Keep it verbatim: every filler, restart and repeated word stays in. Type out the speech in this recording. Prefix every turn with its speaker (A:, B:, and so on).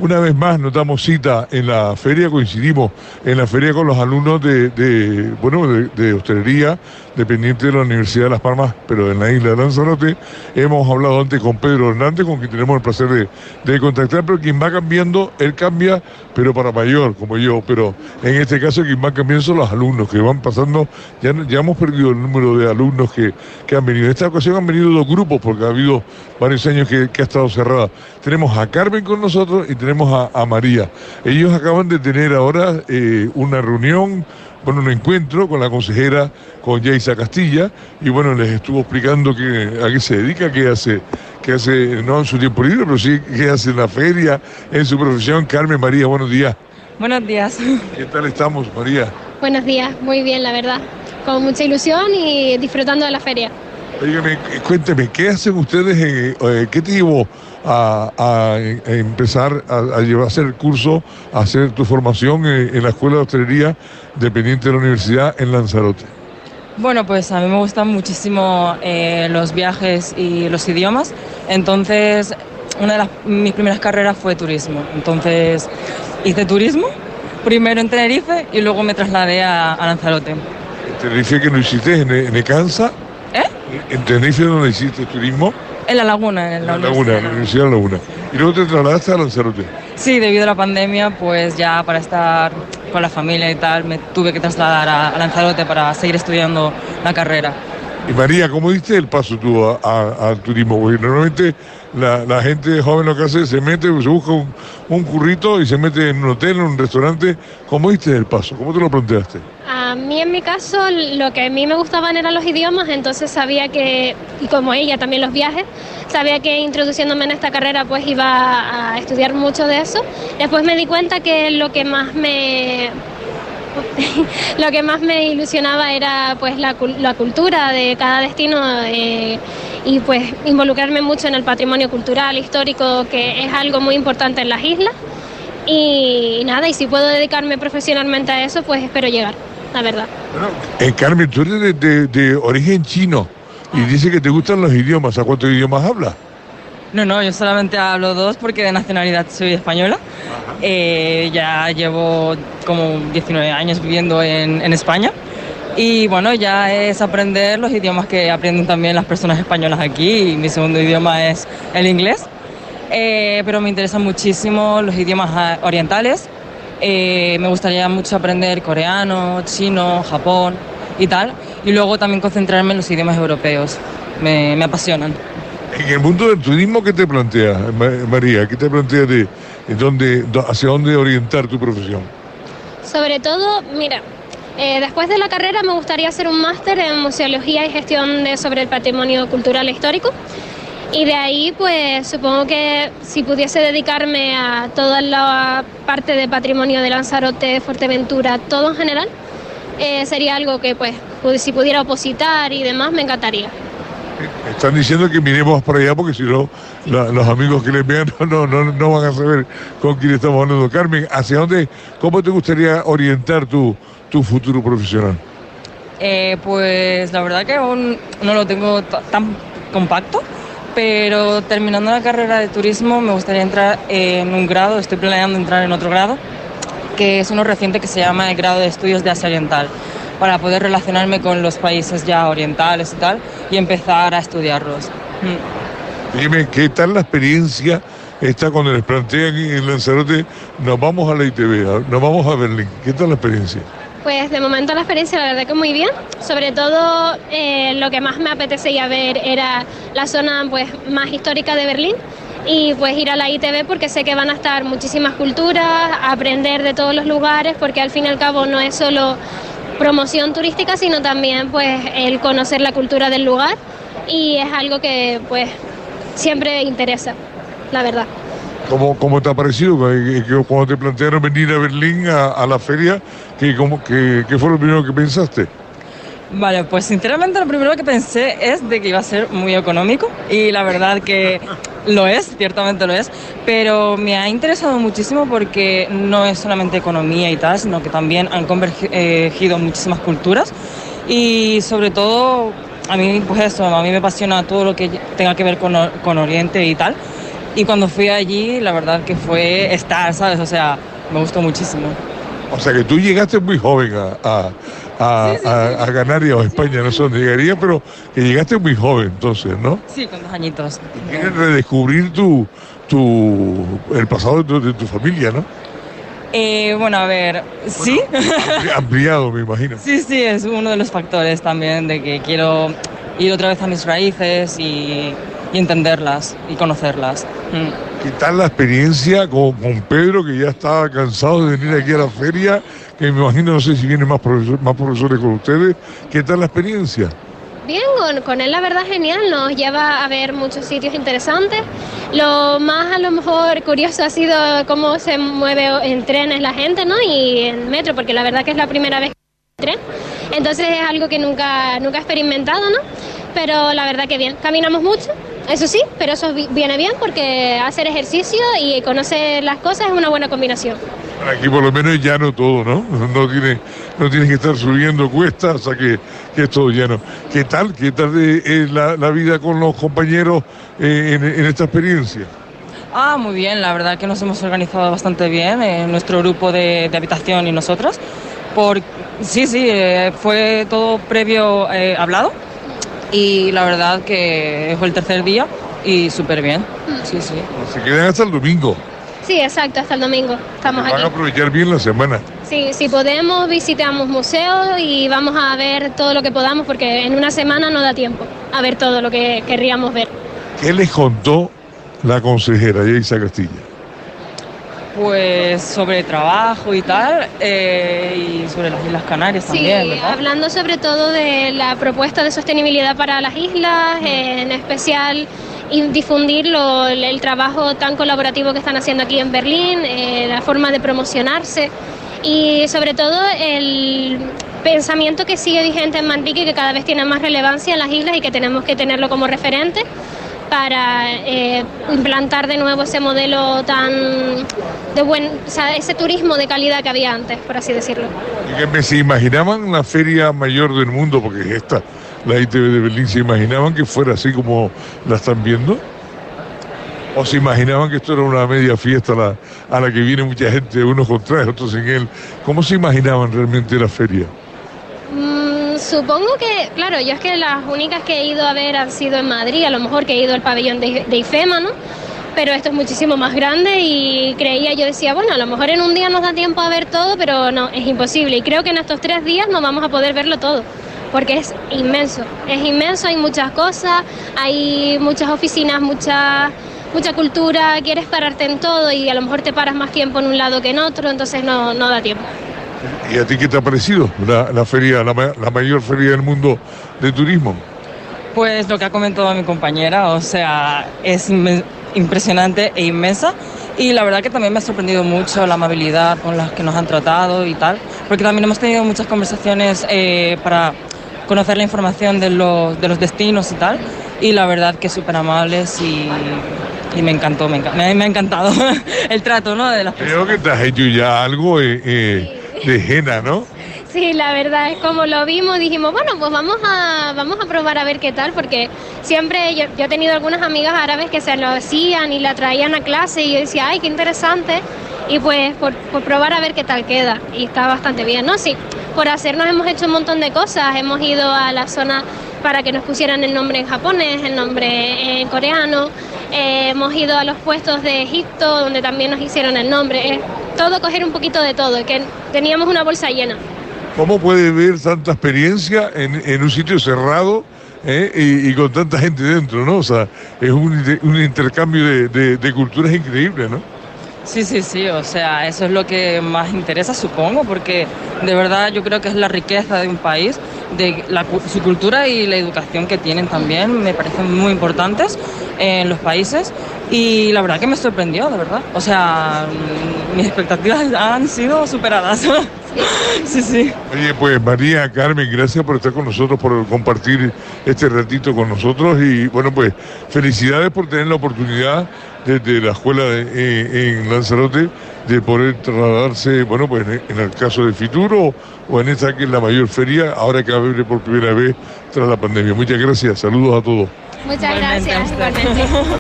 A: una vez más nos damos cita en la feria, coincidimos en la feria con los alumnos de, de bueno, de, de hostelería, dependiente de la Universidad de Las Palmas, pero en la isla de Lanzarote. Hemos hablado antes con Pedro Hernández, con quien tenemos el placer de, de contactar, pero quien va cambiando, él cambia, pero para mayor, como yo, pero en este caso quien va cambiando son los alumnos, que van pasando, ya, ya hemos perdido el número de alumnos que, que han venido. En esta ocasión han venido dos grupos, porque ha habido varios años que, que ha estado cerrada. Tenemos a Carmen con nosotros y tenemos a, a María. Ellos acaban de tener ahora eh, una reunión, bueno, un encuentro con la consejera, con Yeisa Castilla, y bueno, les estuvo explicando que, a qué se dedica, qué hace, qué hace, no en su tiempo libre, pero sí qué hace en la feria, en su profesión. Carmen, María, buenos días.
B: Buenos días.
A: ¿Qué tal estamos, María?
C: Buenos días, muy bien, la verdad. Con mucha ilusión y disfrutando de la feria.
A: Óigame, cuénteme, ¿qué hacen ustedes, en, eh, qué te llevó a, a, a empezar a, a llevar a hacer el curso, a hacer tu formación en, en la Escuela de Hostelería dependiente de la Universidad en Lanzarote?
B: Bueno, pues a mí me gustan muchísimo eh, los viajes y los idiomas, entonces una de las, mis primeras carreras fue turismo, entonces hice turismo, primero en Tenerife y luego me trasladé a, a Lanzarote.
A: ¿En Tenerife que no hiciste? ¿En, en Ecansa?
B: ¿Eh?
A: ¿En Tenerife donde hiciste turismo?
B: En La Laguna, en la,
A: en la Laguna, en la Universidad de La Laguna. ¿Y luego te trasladaste a Lanzarote?
B: Sí, debido a la pandemia, pues ya para estar con la familia y tal, me tuve que trasladar a, a Lanzarote para seguir estudiando la carrera.
A: Y María, ¿cómo diste el paso tú al turismo? Porque normalmente la, la gente joven lo que hace es se mete, se busca un, un currito y se mete en un hotel, en un restaurante. ¿Cómo diste el paso? ¿Cómo te lo planteaste?
C: A mí, en mi caso, lo que a mí me gustaban eran los idiomas, entonces sabía que, y como ella también los viajes, sabía que introduciéndome en esta carrera pues iba a estudiar mucho de eso. Después me di cuenta que lo que más me... lo que más me ilusionaba era pues la, la cultura de cada destino eh, y pues involucrarme mucho en el patrimonio cultural, histórico, que es algo muy importante en las islas. Y nada, y si puedo dedicarme profesionalmente a eso, pues espero llegar, la verdad.
A: Bueno, eh, Carmen, tú eres de, de, de origen chino y dice que te gustan los idiomas. ¿A cuántos idiomas hablas?
B: No, no, yo solamente hablo dos porque de nacionalidad soy española. Eh, ya llevo como diecinueve años viviendo en, en España y bueno, ya es aprender los idiomas que aprenden también las personas españolas aquí, y mi segundo idioma es el inglés, eh, pero me interesan muchísimo los idiomas orientales. Eh, me gustaría mucho aprender coreano, chino, Japón y tal, y luego también concentrarme en los idiomas europeos, me, me apasionan.
A: En el mundo del turismo, ¿qué te plantea, María? ¿Qué te plantea de, de dónde, hacia dónde orientar tu profesión?
C: Sobre todo, mira, eh, después de la carrera me gustaría hacer un máster en museología y gestión de, sobre el patrimonio cultural e histórico. Y de ahí, pues supongo que si pudiese dedicarme a toda la parte de patrimonio de Lanzarote, Fuerteventura, todo en general, eh, sería algo que, pues, si pudiera opositar y demás, me encantaría.
A: Están diciendo que miremos para allá porque si no, la, los amigos que les vean no, no, no van a saber con quién estamos hablando. Carmen, ¿hacia dónde, cómo te gustaría orientar tu, tu futuro profesional?
B: Eh, pues la verdad que aún no lo tengo tan compacto, pero terminando la carrera de turismo me gustaría entrar en un grado, estoy planeando entrar en otro grado, que es uno reciente que se llama el grado de estudios de Asia Oriental, para poder relacionarme con los países ya orientales y tal, y empezar a estudiarlos.
A: Mm. Dime, ¿qué tal la experiencia esta cuando les plantean en Lanzarote, nos vamos a la I T V, nos vamos a Berlín? ¿Qué tal la experiencia?
C: Pues de momento la experiencia la verdad que muy bien, sobre todo eh, lo que más me apetecía ver era la zona pues más histórica de Berlín, y pues ir a la I T V porque sé que van a estar muchísimas culturas, aprender de todos los lugares, porque al fin y al cabo no es solo promoción turística, sino también pues el conocer la cultura del lugar, y es algo que pues siempre interesa, la verdad.
A: ¿Cómo, cómo te ha parecido cuando te plantearon venir a Berlín a, a la feria? ¿Qué, cómo, qué, ¿Qué fue lo primero que pensaste?
B: Vale, pues sinceramente lo primero que pensé es de que iba a ser muy económico, y la verdad que lo es, ciertamente lo es, pero me ha interesado muchísimo porque no es solamente economía y tal, sino que también han convergido muchísimas culturas, y sobre todo a mí pues eso, a mí me apasiona todo lo que tenga que ver con, con Oriente y tal, Y cuando fui allí, la verdad que fue estar, ¿sabes? O sea, me gustó muchísimo.
A: O sea que tú llegaste muy joven a, a, a,
B: Sí, sí,
A: a,
B: sí.
A: a Canarias o a España, no sé dónde llegaría, pero que llegaste muy joven entonces, ¿no?
B: Sí, con dos añitos.
A: Y quieres redescubrir tu, tu, el pasado de tu, de tu familia, ¿no?
B: Eh, bueno, a ver, sí.
A: Ampli- Ampliado, me imagino.
B: Sí, sí, es uno de los factores también de que quiero ir otra vez a mis raíces y, y entenderlas y conocerlas. Mm.
A: ¿Qué tal la experiencia con, con Pedro, que ya estaba cansado de venir aquí a la feria? Que me imagino, no sé si vienen más, profesor, más profesores con ustedes. ¿Qué tal la experiencia?
C: Bien, con, con él la verdad genial, nos lleva a ver muchos sitios interesantes. Lo más a lo mejor curioso ha sido cómo se mueve en trenes la gente, ¿no? Y en metro, porque la verdad que es la primera vez que tren. Entonces es algo que nunca, nunca he experimentado, ¿no? Pero la verdad que bien, caminamos mucho, eso sí, pero eso vi- viene bien porque hacer ejercicio y conocer las cosas es una buena combinación.
A: Aquí por lo menos es llano todo, ¿no? No tiene, no tienes que estar subiendo cuestas, o sea que, que es todo llano. ¿Qué tal? ¿Qué tal eh, eh, la, la vida con los compañeros eh, en, en esta experiencia?
B: Ah, muy bien, la verdad que nos hemos organizado bastante bien, eh, nuestro grupo de, de habitación y nosotros. Por, sí, sí, eh, fue todo previo eh, hablado y la verdad que fue el tercer día y súper bien. Sí, sí.
A: Se quedan hasta el domingo.
C: Sí, exacto, hasta el domingo estamos
A: Van a
C: aquí.
A: aprovechar bien la semana.
C: Sí, si podemos visitamos museos y vamos a ver todo lo que podamos porque en una semana no da tiempo a ver todo lo que querríamos ver.
A: ¿Qué les contó la consejera Yeisa Castilla?
B: Pues sobre trabajo y tal, eh, y sobre las Islas Canarias
C: Sí,
B: también, ¿verdad?
C: hablando sobre todo de la propuesta de sostenibilidad para las islas, eh, en especial y difundir lo- el trabajo tan colaborativo que están haciendo aquí en Berlín, eh, la forma de promocionarse y sobre todo el pensamiento que sigue vigente en Manrique y que cada vez tiene más relevancia en las islas y que tenemos que tenerlo como referente para eh, implantar de nuevo ese modelo tan de buen, o sea, ese turismo de calidad que había antes, por así decirlo.
A: Díganme, ¿se imaginaban la feria mayor del mundo? Porque esta, la I T V de Berlín, ¿se imaginaban que fuera así como la están viendo? ¿O se imaginaban que esto era una media fiesta a la, a la que viene mucha gente, unos con trajes, otros sin él? ¿Cómo se imaginaban realmente la feria?
C: Mm, supongo que, claro, yo es que las únicas que he ido a ver han sido en Madrid, a lo mejor que he ido al pabellón de, de IFEMA, ¿no? Pero esto es muchísimo más grande y creía, yo decía, bueno, a lo mejor en un día nos da tiempo a ver todo, pero no, es imposible. Y creo que en estos tres días no vamos a poder verlo todo, porque es inmenso, es inmenso, hay muchas cosas, hay muchas oficinas, mucha, mucha cultura, quieres pararte en todo y a lo mejor te paras más tiempo en un lado que en otro, entonces no, no da tiempo.
A: ¿Y a ti qué te ha parecido la, la feria, la, ma- la mayor feria del mundo de turismo?
B: Pues lo que ha comentado mi compañera, o sea, es inmen- impresionante e inmensa y la verdad que también me ha sorprendido mucho la amabilidad con la que nos han tratado y tal, porque también hemos tenido muchas conversaciones eh, para conocer la información de los, de los destinos y tal, y la verdad que súper amables y, y me encantó, me, enca- me, me ha encantado el trato, ¿no? De las personas.
A: Creo que te has hecho ya algo eh, eh, de Jena, ¿no?
C: Sí, la verdad es como lo vimos, dijimos, bueno, pues vamos a, vamos a probar a ver qué tal, porque siempre yo, yo he tenido algunas amigas árabes que se lo hacían y la traían a clase y yo decía, ay, qué interesante, y pues por, por probar a ver qué tal queda, y está bastante bien, ¿no? Sí, por hacernos hemos hecho un montón de cosas, hemos ido a la zona para que nos pusieran el nombre en japonés, el nombre en coreano, eh, hemos ido a los puestos de Egipto, donde también nos hicieron el nombre, es todo coger un poquito de todo, que teníamos una bolsa llena.
A: ¿Cómo puede ver tanta experiencia en, en un sitio cerrado eh, y, y con tanta gente dentro, ¿no? O sea, es un, inter- un intercambio de, de- de culturas increíble, ¿no?
B: Sí, sí, sí, o sea, eso es lo que más interesa, supongo, porque de verdad yo creo que es la riqueza de un país, de la, cu- su cultura y la educación que tienen también, me parecen muy importantes en los países y la verdad que me sorprendió, de verdad. O sea, mm, mis expectativas han sido superadas. Sí, sí.
A: Oye, pues María Carmen, gracias por estar con nosotros, por compartir este ratito con nosotros y bueno, pues felicidades por tener la oportunidad desde la escuela de, eh, en Lanzarote de poder trasladarse, bueno, pues en, en el caso de Fitur o en esta que es la mayor feria, ahora que abre por primera vez tras la pandemia. Muchas gracias, saludos a todos.
C: Muchas
B: Igualmente,
C: gracias,
B: a usted.
C: igualmente.